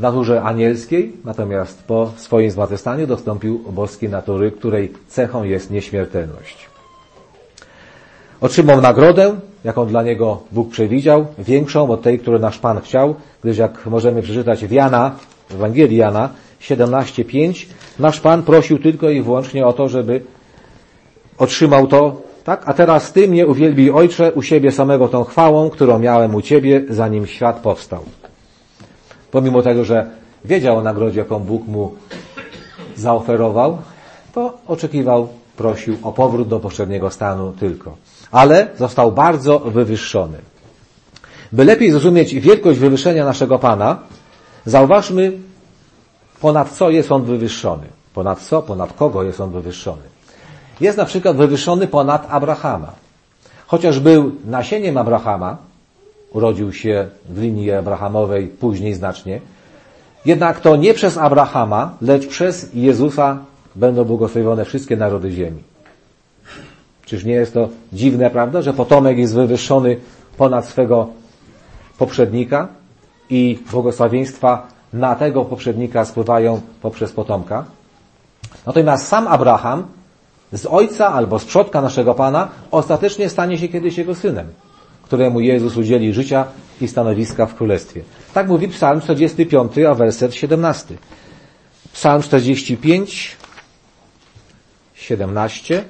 w naturze anielskiej, natomiast po swoim zmartwychwstaniu dostąpił boskiej natury, której cechą jest nieśmiertelność. Otrzymał nagrodę, jaką dla niego Bóg przewidział, większą od tej, którą nasz Pan chciał, gdyż jak możemy przeczytać w Jana, w Ewangelii Jana siedemnaście pięć, nasz Pan prosił tylko i wyłącznie o to, żeby otrzymał to, tak? A teraz Ty mnie uwielbij, Ojcze, u siebie samego tą chwałą, którą miałem u Ciebie, zanim świat powstał. Pomimo tego, że wiedział o nagrodzie, jaką Bóg mu zaoferował, to oczekiwał, prosił o powrót do poprzedniego stanu tylko. Ale został bardzo wywyższony. By lepiej zrozumieć wielkość wywyższenia naszego Pana, zauważmy, ponad co jest On wywyższony. Ponad co? Ponad kogo jest On wywyższony? Jest na przykład wywyższony ponad Abrahama. Chociaż był nasieniem Abrahama, urodził się w linii abrahamowej później znacznie, jednak to nie przez Abrahama, lecz przez Jezusa będą błogosławione wszystkie narody ziemi. Czyż nie jest to dziwne, prawda, że potomek jest wywyższony ponad swego poprzednika i błogosławieństwa na tego poprzednika spływają poprzez potomka? Natomiast sam Abraham z ojca albo z przodka naszego Pana ostatecznie stanie się kiedyś jego synem, któremu Jezus udzieli życia i stanowiska w Królestwie. Tak mówi Psalm czterdziesty piąty, a werset siedemnasty. Psalm czterdziesty piąty, siedemnaście.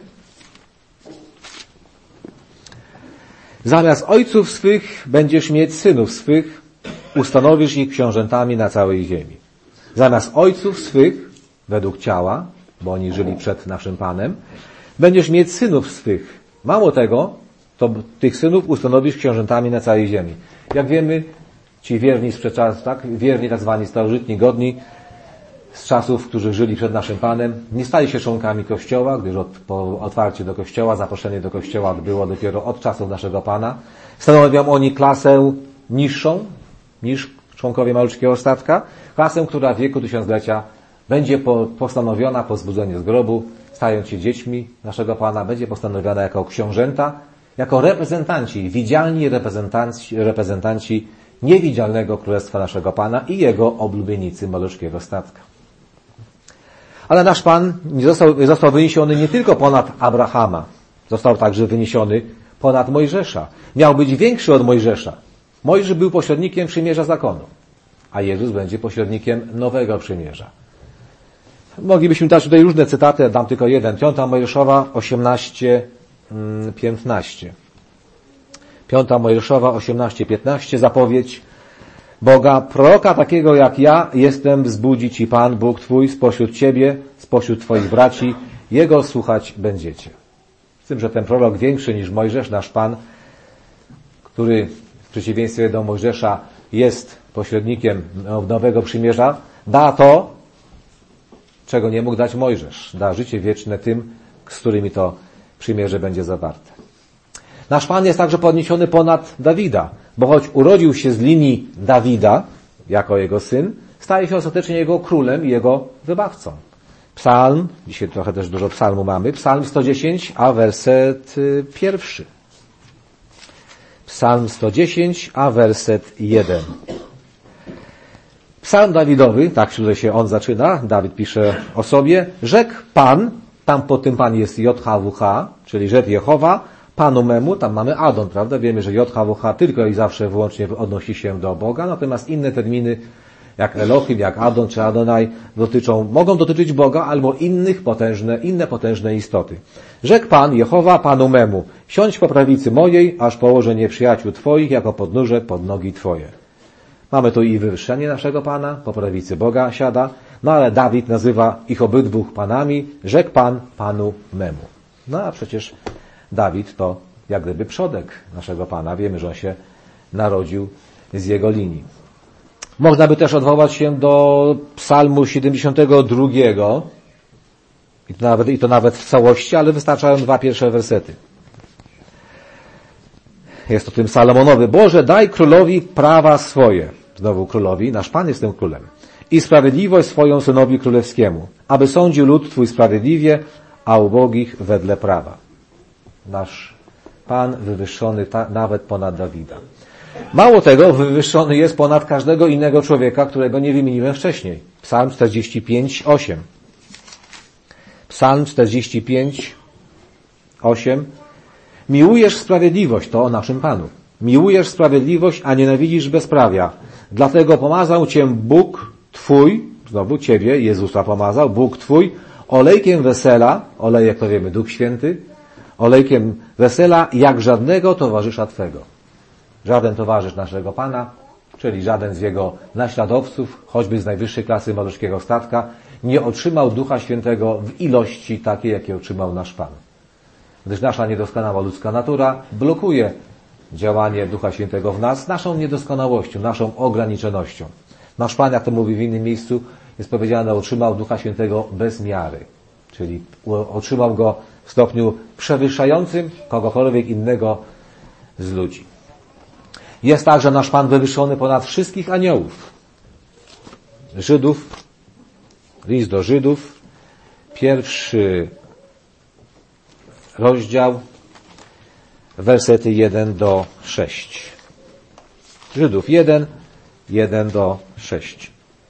Zamiast ojców swych będziesz mieć synów swych, ustanowisz ich książętami na całej ziemi. Zamiast ojców swych, według ciała, bo oni żyli przed naszym Panem, będziesz mieć synów swych. Mało tego, to tych synów ustanowisz książętami na całej ziemi. Jak wiemy, ci wierni sprzed czasów, tak, wierni tak zwani starożytni, godni, z czasów, którzy żyli przed naszym Panem, nie stali się członkami Kościoła, gdyż od, po otwarciu do Kościoła, zaproszenie do Kościoła było dopiero od czasów naszego Pana. Stanowią oni klasę niższą niż członkowie maluczkiego statka, klasę, która w wieku tysiąclecia będzie po, postanowiona po zbudzeniu z grobu, stając się dziećmi naszego Pana, będzie postanowiona jako książęta, jako reprezentanci, widzialni reprezentanci, reprezentanci niewidzialnego Królestwa naszego Pana i Jego oblubienicy maluczkiego statka. Ale nasz Pan nie został, został wyniesiony nie tylko ponad Abrahama, został także wyniesiony ponad Mojżesza. Miał być większy od Mojżesza. Mojżesz był pośrednikiem przymierza zakonu, a Jezus będzie pośrednikiem nowego przymierza. Moglibyśmy dać tutaj różne cytaty, dam tylko jeden. Piąta Mojżeszowa osiemnaście piętnaście. Piąta Mojżeszowa osiemnaście piętnaście, zapowiedź Boga, proroka takiego jak ja jestem, wzbudzi Ci Pan, Bóg Twój, spośród Ciebie, spośród Twoich braci, Jego słuchać będziecie. Z tym, że ten prorok większy niż Mojżesz, nasz Pan, który w przeciwieństwie do Mojżesza jest pośrednikiem nowego przymierza, da to, czego nie mógł dać Mojżesz. Da życie wieczne tym, z którymi to przymierze będzie zawarte. Nasz Pan jest także podniesiony ponad Dawida, bo choć urodził się z linii Dawida, jako jego syn, staje się ostatecznie jego królem i jego wybawcą. Psalm, dzisiaj trochę też dużo psalmu mamy, Psalm sto dziesięć, a werset pierwszy. Psalm sto dziesięć, a werset jeden. Psalm Dawidowy, tak tutaj się on zaczyna, Dawid pisze o sobie, rzekł Pan, tam po tym Pan jest J H W H, czyli rzekł Jehowa, Panu memu, tam mamy Adon, prawda? Wiemy, że J H W H tylko i zawsze wyłącznie odnosi się do Boga, natomiast inne terminy, jak Elohim, jak Adon czy Adonai, dotyczą, mogą dotyczyć Boga albo innych potężne, inne potężne istoty. Rzekł Pan, Jehowa, Panu memu, siądź po prawicy mojej, aż położę nieprzyjaciół Twoich jako podnóże pod nogi Twoje. Mamy tu i wywyższenie naszego Pana, po prawicy Boga siada, no ale Dawid nazywa ich obydwóch Panami, rzekł Pan Panu memu. No a przecież Dawid to jak gdyby przodek naszego Pana. Wiemy, że on się narodził z jego linii. Można by też odwołać się do Psalmu siedemdziesiątego drugiego i to nawet, i to nawet w całości, ale wystarczają dwa pierwsze wersety. Jest to tym Salomonowy. Boże, daj królowi prawa swoje. Znowu królowi, nasz Pan jest tym królem. I sprawiedliwość swoją synowi królewskiemu, aby sądził lud Twój sprawiedliwie, a ubogich wedle prawa. Nasz Pan wywyższony ta, nawet ponad Dawida. Mało tego, wywyższony jest ponad każdego innego człowieka, którego nie wymieniłem wcześniej. Psalm czterdzieści pięć, osiem. Psalm czterdzieści pięć, osiem. Miłujesz sprawiedliwość, to o naszym Panu. Miłujesz sprawiedliwość, a nienawidzisz bezprawia. Dlatego pomazał Cię Bóg Twój, znowu Ciebie, Jezusa pomazał, Bóg Twój, olejkiem wesela, olejek to wiemy, Duch Święty, olejkiem wesela jak żadnego towarzysza Twego. Żaden towarzysz naszego Pana, czyli żaden z Jego naśladowców, choćby z najwyższej klasy morskiego statka, nie otrzymał Ducha Świętego w ilości takiej, jakiej otrzymał nasz Pan. Gdyż nasza niedoskonała ludzka natura blokuje działanie Ducha Świętego w nas naszą niedoskonałością, naszą ograniczonością. Nasz Pan, jak to mówi w innym miejscu, jest powiedziane, otrzymał Ducha Świętego bez miary. Czyli otrzymał go w stopniu przewyższającym kogokolwiek innego z ludzi. Jest także nasz Pan wywyższony ponad wszystkich aniołów. Żydów, list do Żydów, pierwszy rozdział, wersety jeden do sześciu. Żydów jeden, jeden do sześciu.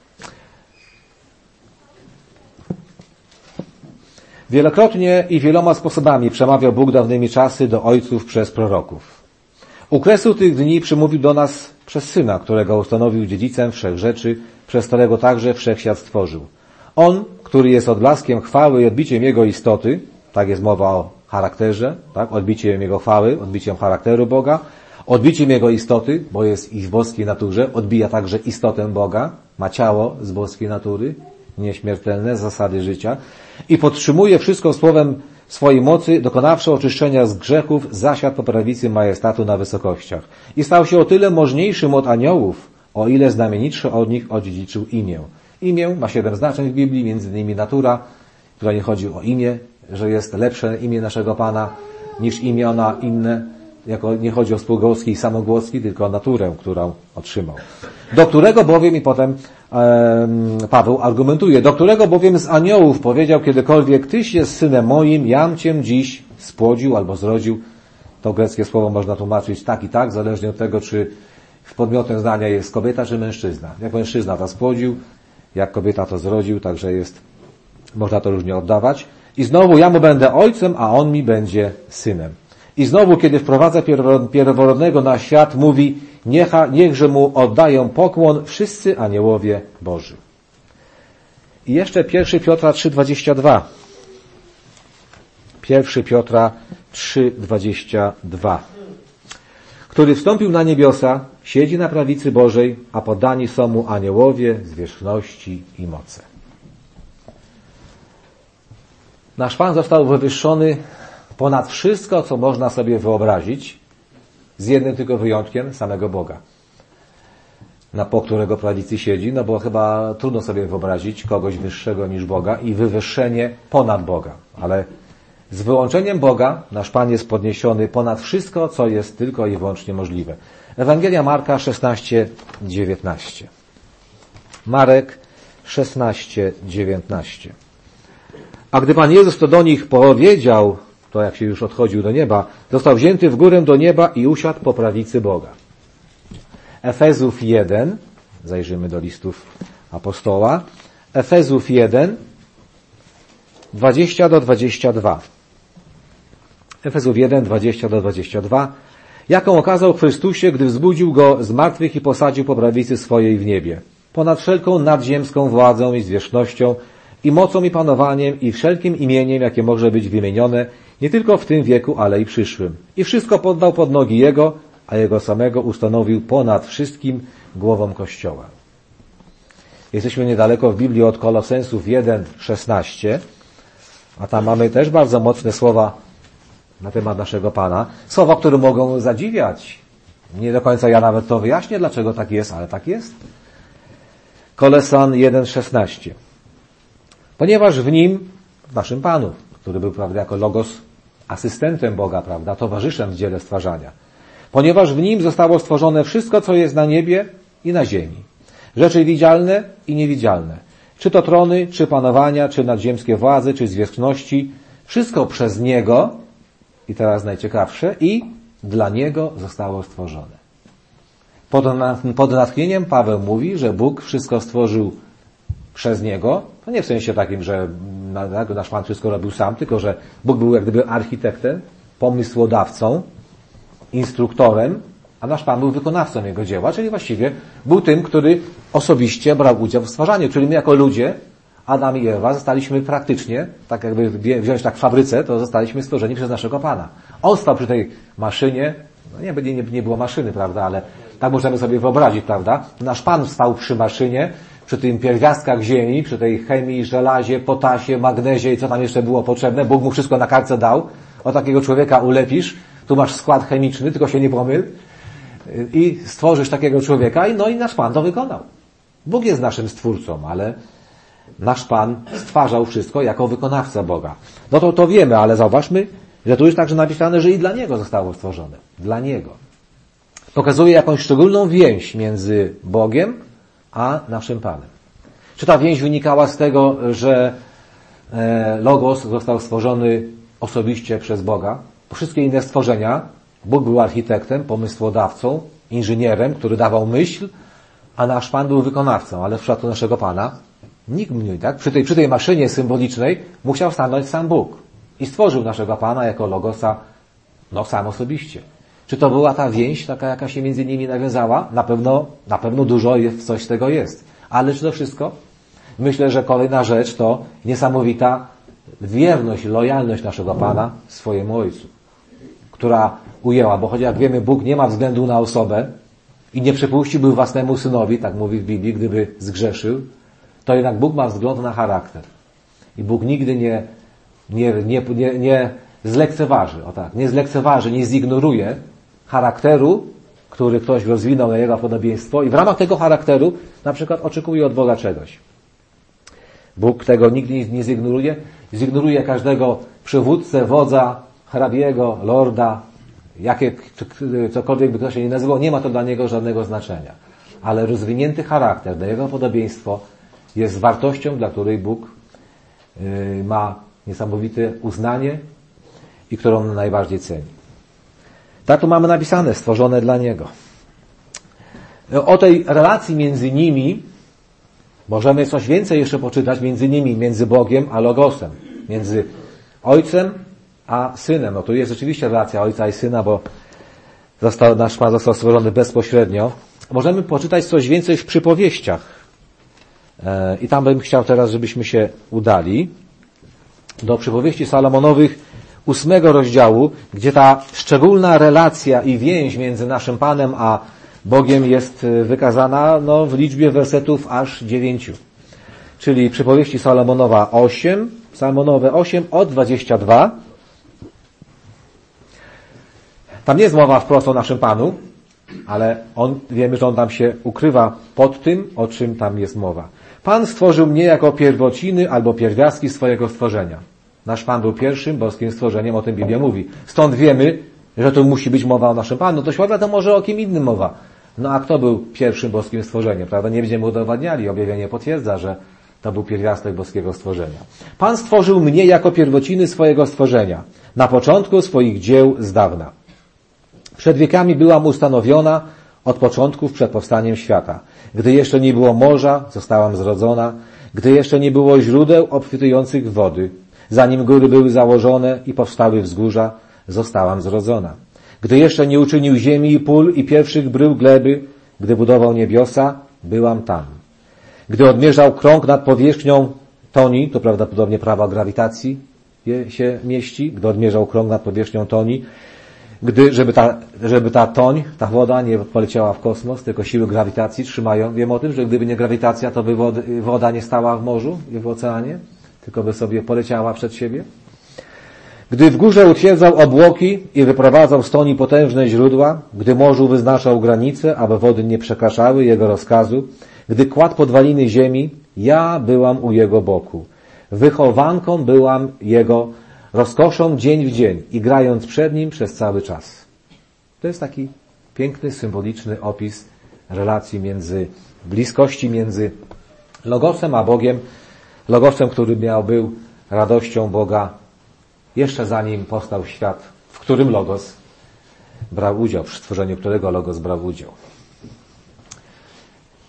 Wielokrotnie i wieloma sposobami przemawiał Bóg dawnymi czasy do ojców przez proroków. U kresu tych dni przemówił do nas przez Syna, którego ustanowił dziedzicem wszech rzeczy, przez którego także wszechświat stworzył. On, który jest odblaskiem chwały i odbiciem Jego istoty, tak jest mowa o charakterze, tak, odbiciem Jego chwały, odbiciem charakteru Boga, odbiciem Jego istoty, bo jest i w boskiej naturze, odbija także istotę Boga, ma ciało z boskiej natury, nieśmiertelne zasady życia i podtrzymuje wszystko słowem swojej mocy, dokonawszy oczyszczenia z grzechów, zasiadł po prawicy majestatu na wysokościach. I stał się o tyle możniejszym od aniołów, o ile znamienitszy od nich odziedziczył imię. Imię ma siedem znaczeń w Biblii, między innymi natura, która nie chodzi o imię, że jest lepsze imię naszego Pana niż imiona inne, jako nie chodzi o spółgłoski i samogłoski, tylko o naturę, którą otrzymał. Do którego bowiem, i potem e, Paweł argumentuje, do którego bowiem z aniołów powiedział kiedykolwiek, Tyś jest synem moim, jam Cię dziś spłodził albo zrodził. To greckie słowo można tłumaczyć tak i tak, zależnie od tego, czy w podmiotem zdania jest kobieta, czy mężczyzna. Jak mężczyzna to spłodził, jak kobieta to zrodził, także jest, można to różnie oddawać. I znowu ja mu będę ojcem, a on mi będzie synem. I znowu, kiedy wprowadza pierworodnego na świat, mówi, Niecha, niechże mu oddają pokłon wszyscy aniołowie Boży. I jeszcze pierwszy Piotra trzy, dwadzieścia dwa. pierwszy Piotra trzy, dwadzieścia dwa. Który wstąpił na niebiosa, siedzi na prawicy Bożej, a poddani są mu aniołowie, zwierzchności i moce. Nasz Pan został wywyższony ponad wszystko, co można sobie wyobrazić, z jednym tylko wyjątkiem, samego Boga. Na po którego prawicy siedzi, no bo chyba trudno sobie wyobrazić kogoś wyższego niż Boga i wywyższenie ponad Boga. Ale z wyłączeniem Boga nasz Pan jest podniesiony ponad wszystko, co jest tylko i wyłącznie możliwe. Ewangelia Marka szesnaście, dziewiętnaście. Marek szesnaście, dziewiętnaście. A gdy Pan Jezus to do nich powiedział, to jak się już odchodził do nieba, został wzięty w górę do nieba i usiadł po prawicy Boga. Efezów jeden, zajrzymy do listów apostoła, Efezów jeden, dwadzieścia do dwudziestu dwóch. Efezów jeden, dwadzieścia do dwudziestu dwóch. Jaką okazał w Chrystusie, gdy wzbudził Go z martwych i posadził po prawicy swojej w niebie. Ponad wszelką nadziemską władzą i zwierzchnością i mocą i panowaniem i wszelkim imieniem, jakie może być wymienione, nie tylko w tym wieku, ale i przyszłym. I wszystko poddał pod nogi Jego, a Jego samego ustanowił ponad wszystkim głową Kościoła. Jesteśmy niedaleko w Biblii od Kolosensów jeden, szesnaście, a tam mamy też bardzo mocne słowa na temat naszego Pana. Słowa, które mogą zadziwiać. Nie do końca ja nawet to wyjaśnię, dlaczego tak jest, ale tak jest. Kolosan jeden, szesnaście. Ponieważ w Nim, w naszym Panu, który był, prawda, jako Logos, asystentem Boga, prawda, towarzyszem w dziele stwarzania. Ponieważ w Nim zostało stworzone wszystko, co jest na niebie i na ziemi. Rzeczy widzialne i niewidzialne. Czy to trony, czy panowania, czy nadziemskie władze, czy zwierzchności. Wszystko przez Niego, i teraz najciekawsze, i dla Niego zostało stworzone. Pod, pod natchnieniem Paweł mówi, że Bóg wszystko stworzył przez Niego. To nie w sensie takim, że nasz Pan wszystko robił sam, tylko że Bóg był jak gdyby architektem, pomysłodawcą, instruktorem, a nasz Pan był wykonawcą Jego dzieła, czyli właściwie był tym, który osobiście brał udział w stwarzaniu. Czyli my jako ludzie, Adam i Ewa, zostaliśmy praktycznie, tak jakby wziąć tak w fabryce, to zostaliśmy stworzeni przez naszego Pana. On stał przy tej maszynie, no nie, nie, nie było maszyny, prawda, ale tak możemy sobie wyobrazić, prawda. Nasz Pan stał przy maszynie, przy tym pierwiastkach ziemi, przy tej chemii, żelazie, potasie, magnezie i co tam jeszcze było potrzebne. Bóg mu wszystko na kartce dał. O takiego człowieka ulepisz, tu masz skład chemiczny, tylko się nie pomyl. I stworzysz takiego człowieka i no i nasz Pan to wykonał. Bóg jest naszym stwórcą, ale nasz Pan stwarzał wszystko jako wykonawca Boga. No to to wiemy, ale zauważmy, że tu jest także napisane, że i dla Niego zostało stworzone. Dla Niego. Pokazuje jakąś szczególną więź między Bogiem a naszym Panem. Czy ta więź wynikała z tego, że Logos został stworzony osobiście przez Boga? Bo wszystkie inne stworzenia, Bóg był architektem, pomysłodawcą, inżynierem, który dawał myśl, a nasz Pan był wykonawcą, ale w przypadku naszego Pana nikt nie, tak? Przy tej, przy tej maszynie symbolicznej musiał stanąć sam Bóg i stworzył naszego Pana jako Logosa, no sam osobiście. Czy to była ta więź, taka jaka się między nimi nawiązała? Na pewno, na pewno dużo jest, coś z tego jest. Ale czy to wszystko? Myślę, że kolejna rzecz to niesamowita wierność, lojalność naszego Pana swojemu Ojcu, która ujęła, bo choć jak wiemy, Bóg nie ma względu na osobę i nie przepuściłby własnemu synowi, tak mówi w Biblii, gdyby zgrzeszył, to jednak Bóg ma wzgląd na charakter. I Bóg nigdy nie, nie, nie, nie, nie zlekceważy, o tak, nie zlekceważy, nie zignoruje charakteru, który ktoś rozwinął na jego podobieństwo i w ramach tego charakteru na przykład oczekuje od Boga czegoś. Bóg tego nigdy nie zignoruje. Zignoruje każdego przywódcę, wodza, hrabiego, lorda, jakie, cokolwiek by to się nie nazywał, nie ma to dla niego żadnego znaczenia. Ale rozwinięty charakter, na jego podobieństwo jest wartością, dla której Bóg ma niesamowite uznanie i którą najbardziej ceni. Tak to mamy napisane, stworzone dla Niego. O tej relacji między nimi możemy coś więcej jeszcze poczytać między nimi, między Bogiem a Logosem, między Ojcem a Synem. No tu jest rzeczywiście relacja Ojca i Syna, bo został, nasz Pan został stworzony bezpośrednio. Możemy poczytać coś więcej w przypowieściach. I tam bym chciał teraz, żebyśmy się udali do przypowieści Salomonowych ósmego rozdziału, gdzie ta szczególna relacja i więź między naszym Panem a Bogiem jest wykazana no, w liczbie wersetów aż dziewięciu. Czyli przypowieści Salomonowa osiem, Salomonowe osiem od dwudziestego drugiego. Tam nie jest mowa wprost o naszym Panu, ale on, wiemy, że on tam się ukrywa pod tym, o czym tam jest mowa. Pan stworzył mnie jako pierwociny albo pierwiastki swojego stworzenia. Nasz Pan był pierwszym boskim stworzeniem, o tym Biblia mówi. Stąd wiemy, że tu musi być mowa o naszym Panu. To świata to może o kim innym mowa. No a kto był pierwszym boskim stworzeniem? Prawda? Nie będziemy udowadniali. Objawienie potwierdza, że to był pierwiastek boskiego stworzenia. Pan stworzył mnie jako pierwociny swojego stworzenia. Na początku swoich dzieł z dawna. Przed wiekami byłam ustanowiona od początków przed powstaniem świata. Gdy jeszcze nie było morza, zostałam zrodzona. Gdy jeszcze nie było źródeł obfitujących wody. Zanim góry były założone i powstały wzgórza, zostałam zrodzona. Gdy jeszcze nie uczynił ziemi i pól i pierwszych brył gleby, gdy budował niebiosa, byłam tam. Gdy odmierzał krąg nad powierzchnią toni, to prawdopodobnie prawa grawitacji się mieści, gdy odmierzał krąg nad powierzchnią toni, gdy, żeby ta, żeby ta toń, ta woda nie poleciała w kosmos, tylko siły grawitacji trzymają. Wiem o tym, że gdyby nie grawitacja, to by wody, woda nie stała w morzu i w oceanie, tylko by sobie poleciała przed siebie. Gdy w górze utwierdzał obłoki i wyprowadzał z toni potężne źródła, gdy morzu wyznaczał granice, aby wody nie przekraczały jego rozkazu, gdy kładł podwaliny ziemi, ja byłam u jego boku. Wychowanką byłam jego, rozkoszą dzień w dzień i grając przed nim przez cały czas. To jest taki piękny, symboliczny opis relacji między, bliskości między Logosem a Bogiem. Logosem, który miał, był radością Boga jeszcze zanim powstał świat, w którym Logos brał udział, przy stworzeniu którego Logos brał udział.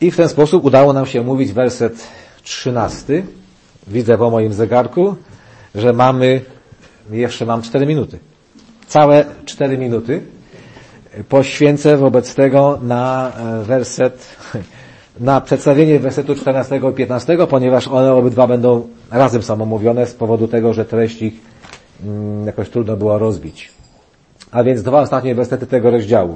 I w ten sposób udało nam się mówić werset trzynasty. Widzę po moim zegarku, że mamy, jeszcze mam cztery minuty. Całe cztery minuty poświęcę wobec tego na werset, na przedstawienie wersetu czternastego i piętnastego, ponieważ one obydwa będą razem samomówione z powodu tego, że treść ich mm, jakoś trudno było rozbić. A więc dwa ostatnie wersety tego rozdziału.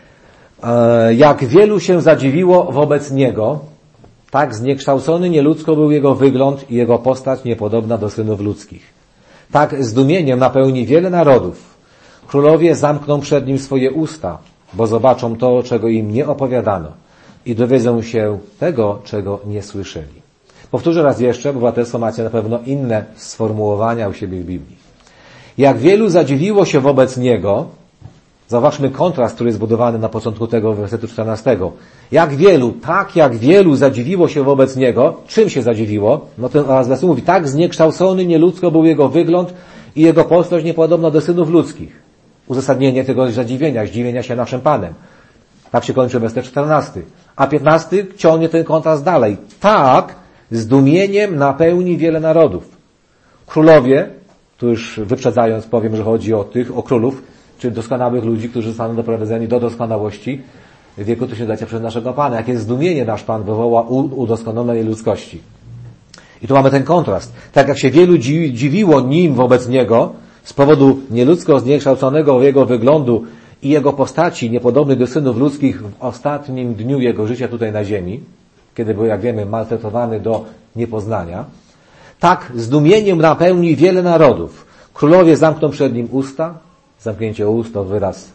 Jak wielu się zadziwiło wobec Niego, tak zniekształcony nieludzko był Jego wygląd i Jego postać niepodobna do synów ludzkich. Tak zdumieniem napełni wiele narodów. Królowie zamkną przed Nim swoje usta, bo zobaczą to, czego im nie opowiadano i dowiedzą się tego, czego nie słyszeli. Powtórzę raz jeszcze, bo obywatelstwo macie na pewno inne sformułowania u siebie w Biblii. Jak wielu zadziwiło się wobec Niego, zauważmy kontrast, który jest zbudowany na początku tego wersetu czternastego. Jak wielu, tak jak wielu zadziwiło się wobec Niego, czym się zadziwiło? No ten raz werset mówi, tak zniekształcony nieludzko był Jego wygląd i Jego postać niepodobna do synów ludzkich. Uzasadnienie tego zadziwienia, zdziwienia się naszym Panem. Tak się kończy werset czternasty. A piętnasty ciągnie ten kontrast dalej. Tak zdumieniem napełni wiele narodów. Królowie, tu już wyprzedzając powiem, że chodzi o tych, o królów, czyli doskonałych ludzi, którzy zostaną doprowadzeni do doskonałości w wieku tysiąclecia przez naszego Pana. Jakie zdumienie nasz Pan wywoła u udoskonalonej ludzkości. I tu mamy ten kontrast. Tak jak się wielu dziwiło Nim wobec Niego, z powodu nieludzko zniekształconego Jego wyglądu i Jego postaci niepodobnej do synów ludzkich w ostatnim dniu Jego życia tutaj na ziemi, kiedy był, jak wiemy, maltretowany do niepoznania, tak zdumieniem napełni wiele narodów. Królowie zamkną przed Nim usta. Zamknięcie ust to wyraz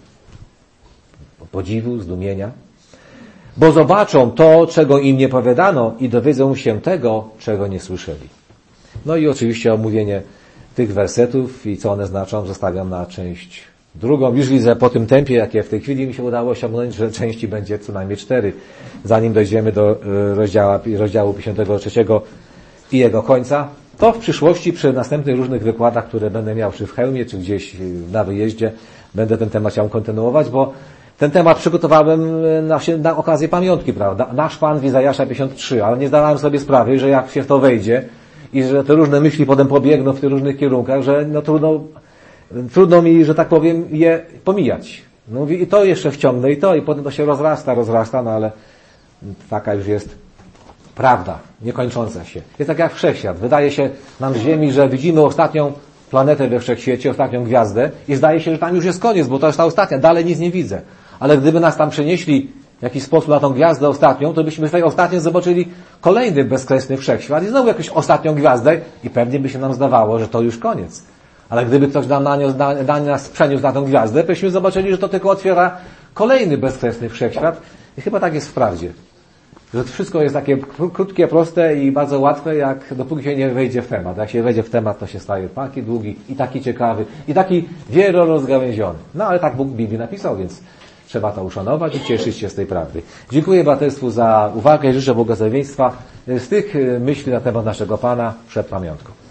podziwu, zdumienia. Bo zobaczą to, czego im nie powiadano i dowiedzą się tego, czego nie słyszeli. No i oczywiście omówienie tych wersetów i co one znaczą zostawiam na część drugą. Już widzę po tym tempie, jakie w tej chwili mi się udało osiągnąć, że części będzie co najmniej cztery, zanim dojdziemy do rozdziału, rozdziału pięćdziesiątego trzeciego i jego końca. To w przyszłości przy następnych różnych wykładach, które będę miał czy w Chełmie, czy gdzieś na wyjeździe, będę ten temat chciał kontynuować, bo ten temat przygotowałem na, na okazję pamiątki, prawda? Nasz Pan w Izajasza pięćdziesiąt trzy, ale nie zdawałem sobie sprawy, że jak się w to wejdzie i że te różne myśli potem pobiegną w tych różnych kierunkach, że no trudno, trudno mi, że tak powiem, je pomijać. No mówię, i to jeszcze wciągnę, i to, i potem to się rozrasta, rozrasta, no ale taka już jest prawda, niekończąca się. Jest tak jak wszechświat. Wydaje się nam z Ziemi, że widzimy ostatnią planetę we wszechświecie, ostatnią gwiazdę i zdaje się, że tam już jest koniec, bo to jest ta ostatnia, dalej nic nie widzę. Ale gdyby nas tam przenieśli w jakiś sposób na tą gwiazdę ostatnią, to byśmy w tej ostatniej zobaczyli kolejny bezkresny wszechświat i znowu jakąś ostatnią gwiazdę i pewnie by się nam zdawało, że to już koniec. Ale gdyby ktoś nam naniósł, na, na nas przeniósł na tą gwiazdę, to byśmy zobaczyli, że to tylko otwiera kolejny bezkresny wszechświat i chyba tak jest w prawdzie. Że to wszystko jest takie krótkie, proste i bardzo łatwe, jak dopóki się nie wejdzie w temat. Jak się wejdzie w temat, to się staje taki długi i taki ciekawy i taki wielorozgałęziony. No ale tak Bóg w Biblii napisał, więc trzeba to uszanować i cieszyć się z tej prawdy. Dziękuję Braterstwu za uwagę i życzę błogosławieństwa z tych myśli na temat naszego Pana przed pamiątką.